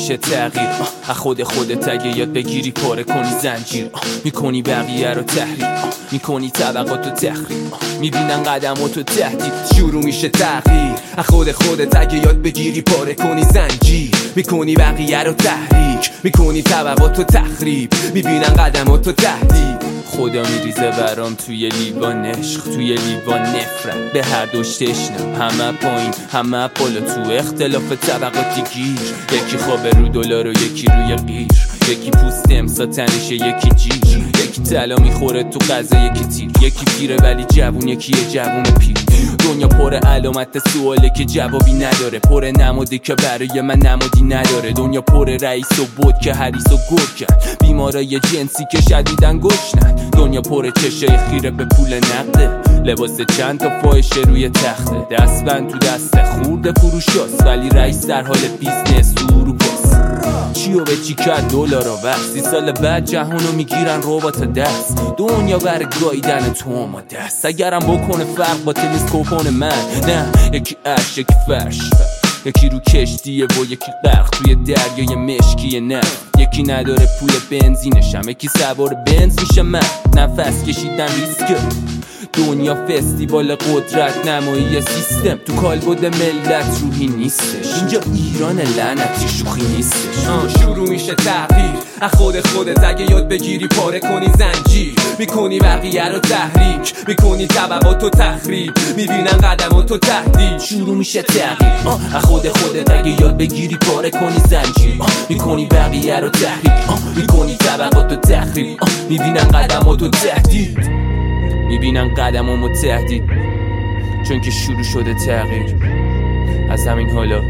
میشه تغییر. خودت اگه یاد بگیری پاره کنی زنجیر، میکنی بقیه رو تحریک، میکنی طبقاتو تخریب، میبینن قدماتو تهدید. شروع میشه تغییر. خودت اگه یاد بگیری پاره کنی زنجیر، میکنی بقیه رو تحریک، میکنی طبقاتو تخریب، میبینن قدماتو تهدید. خدا میریزه برام توی لیوان عشق، توی لیوان نفرت، به هر دوش تشنم، همه پایین همه بالا، تو اختلاف طبقاتی گیر. یکی خوابه رو دلار و یکی روی قیر، یکی پوست امسا تنشه یکی جیر، یکی طلا میخوره تو غذا یکی تیر، یکی پیره ولی جوون، یکی یه جوون پیر. دنیا پر علامت سواله که جوابی نداره، پر نماده که برای من نمادی نداره. دنیا پر رئیس و بود که حریص و گرگن، بیمارای جنسی که شدیدن گشنن. دنیا پر چشه خیره به پول نقده، لباس چند تا فاحشه روی تخته، دستبند تو دست خورده فروشاست، ولی رئیس در حال بیزنس تو اروپاست. چیو به چی کرد دلارا وقت، 30 سال بعد جهانو میگیرن ربات دست. دنیا بر گاییدن تو آماده است، اگرم بکنه فرق با تنیس کوپون من. نه یکی عرش یکی فرش، یکی رو کشتیه و یکی غرق توی دریای مشکی نفت. یکی نداره پول بنزینشم، یکی سوار بنز میشه من. نفس کشیدن ریسکه، دنیا فستیوال قدرت نمایی سیستم، تو کالبد ملت روحی نیستش. اینجا ایران لعنتی شوخی نیستش. شروع میشه تغییر. خودت اگه یاد بگیری پاره کنی زنجیر، میکنی بقیه رو تحریک، میکنی طبقاتو تخریب، میبینن قدماتو تهدید. شروع میشه تغییر. خودت اگه یاد بگیری پاره کنی زنجیر، میکنی بقیه رو تحریک، میکنی طبقاتو تخریب، میبینن قدماتو تهدید، میبینن قدمامو تهدید. چون که شروع شده تغییر. از همین حالا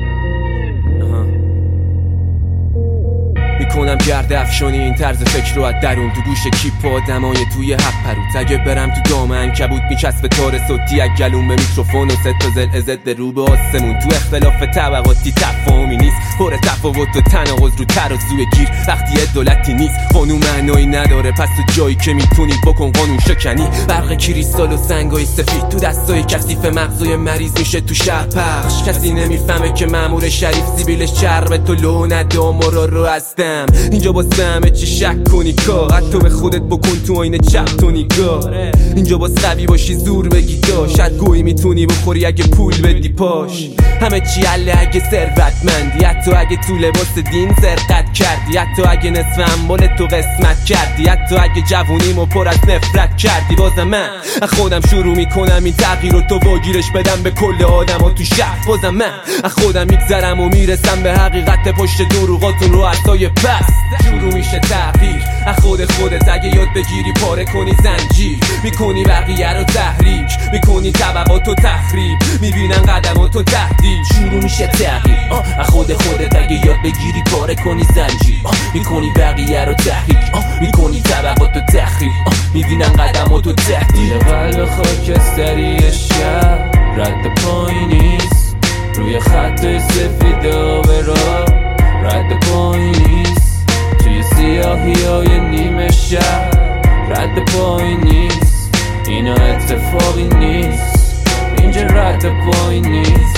میکنم گرد افشانی این طرز فکر رو از درون، تو گوش کیپ آدمای توی هفت پروت. اگه برم تو دام عنکبوت میچسبه تار صوتی، از گلوم به میکروفون و ست تا زل رو به آسمون. تو اختلاف طبقاتی تفاهمی نیست، پر تفاوت و تناقض رو ترازوی گیر. وقتی عدالتی نیست قانون معنایی نداره، پس تو جایی که میتونی بکن قانون شکنی. برق کریستال و سنگای سفید تو دستای کثیف مغزای مریض میشه تو شهر پخش. کسی نمیفهمه که مأمور شریف سیبیلش چربه تو لو ندام رو هستم. اینجا باز همه چی شک کنی کار، حتی به خودت بکن تو آینه چپ تو نگاه. اینجا باز قوی باشی زور بگی داشت، شاید گویی میتونی بخوری اگه پول بدی پاش. همه چی حله اگه ثروتمندی، حتی اگه تو لباس دین سرقت کردی، حتی اگه نصف اموال تو قسمت کردی، حتی اگه جوونیمو پر از نفرت کردی. بازم من خودم شروع میکنم این تغییر رو تو واگیرش بدم به کل آدما تو شهر. بازم من خودم میگذرم و میرسم به حقیقت پشت دروغاتون رو عصای پس. شروع میشه تغییر. خودت اگه یاد بگیری پاره کنی زنجیر، میکنی بقیه رو تحریک، میکنی طبقاتو تخریب، میبینن قدماتو تهدید. شروع میشه تغییر. خودت اگه یاد بگیری پاره کنی زنجیر، میکنی بقیه رو تحریک، میکنی طبقاتو تخریب، میبینن قدماتو تهدید. قلب خاکستری شب رد پایین نیست، روی خط سفید آبرا رد پایین نیست، توی سیاهی های نیمه شب رد پایین نیست. اینا اتفاقی نیست، اینجا رد پایین نیست.